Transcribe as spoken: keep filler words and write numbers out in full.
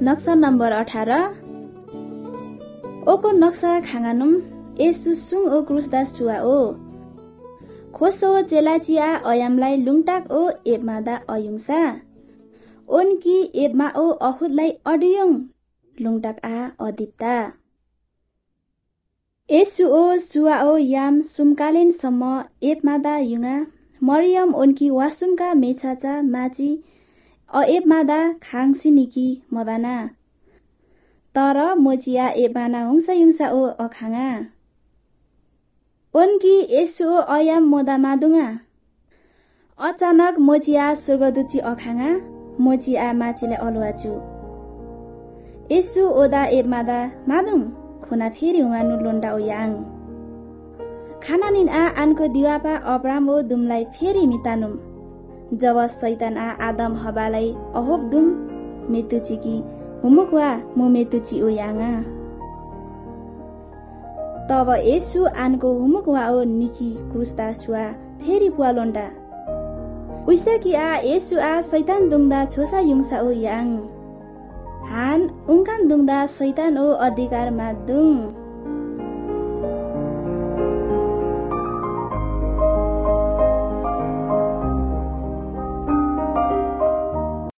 नक्सा नम्बर अठार ओको नक्सा खाङानुम एसु सुङ ओ क्रुसदा सुवा ओ खोसो चेलाचिया अयामलाई लुङटाक ओ एबमादा अयुङसा ओनकी एबमा ओ अहुदलाई अडियोङ लुङटाक आ अदिप्ता एसु ओ सुवा ओ याम सुमकालेन सम्म एबमादा युङा मरियम ओनकी वासुमका मेछाचा माची अ एबमादा खाङसिनिकी मबाना तर मोचिया एबमाना हुङसा युङसा ओ अखाङा ओनकी एसु ओ अयाम मोदा मादुङा अचानक मोचिया स्वर्गदूची अखाङा मोचिया माचिले अलुवाचु एसु ओदा एबमादा मादुङ खुना फेरि उमानु लोन्डा ओ याङ खानानिन आ आनको दिवापा अब्राम ओ दुमलाई फेरि मितानुम जब शैतान आ आदम हबालाई अहोब दुम मेतुचिकी हुमुकवा मु मेतुची ओ याङा तब एसु आनको हुमुकवा ओ निकी क्रुसदा सुवा फेरि पुवालोन्डा उइसा कि आ एसु आ शैतान दुङदा छोसा युङसा ओ याङ हान उङकान दुङदा शैतान ओ अधिकारमा दुङ